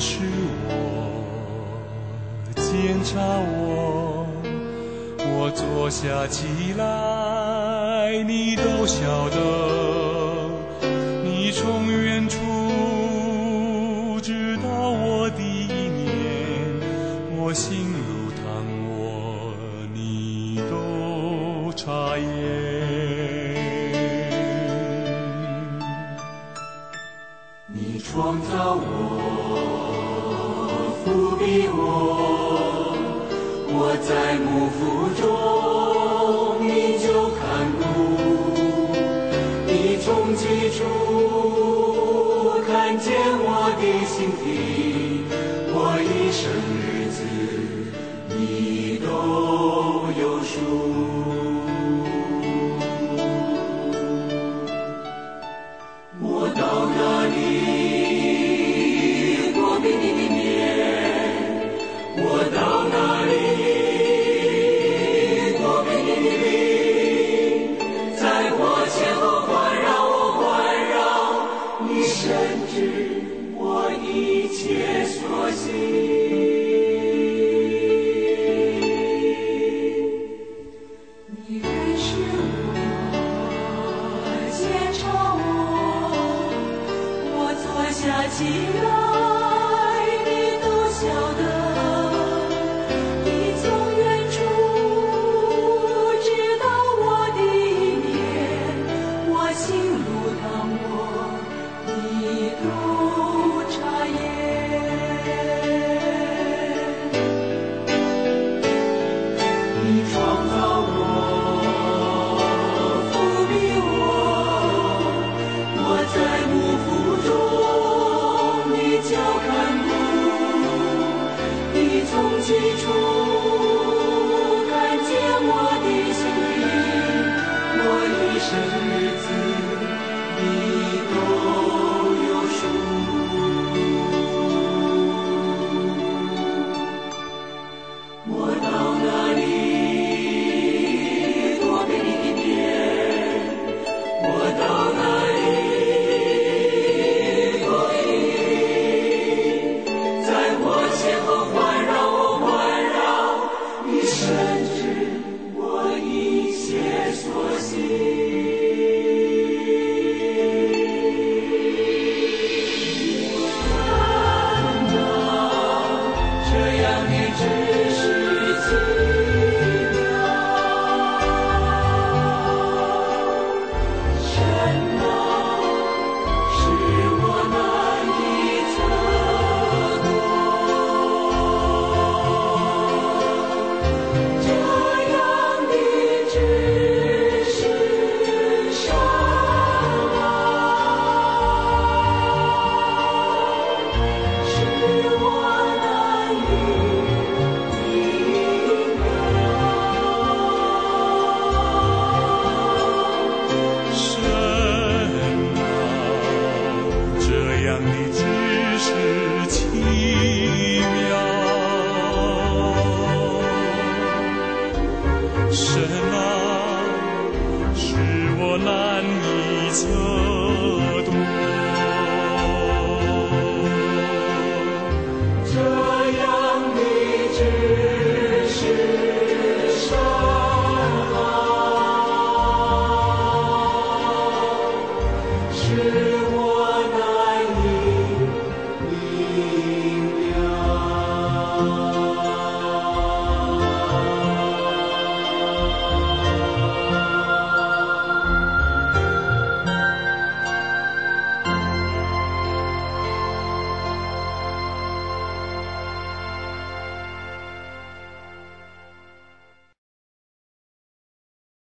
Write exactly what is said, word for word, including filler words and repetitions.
视我，检查我，我坐下起来，你都晓得。你从远处知道我的一面，我心如汤窝，你都察言。 你创造我，覆庇我，我在母腹中你就看顾，你从起初看见我的心底，我一生日子你都有数。我到哪里过比你的面，我到哪里过比你的灵，在我前后环绕我环绕，你深知我一切所行。你认识我，检查我，我坐下起来。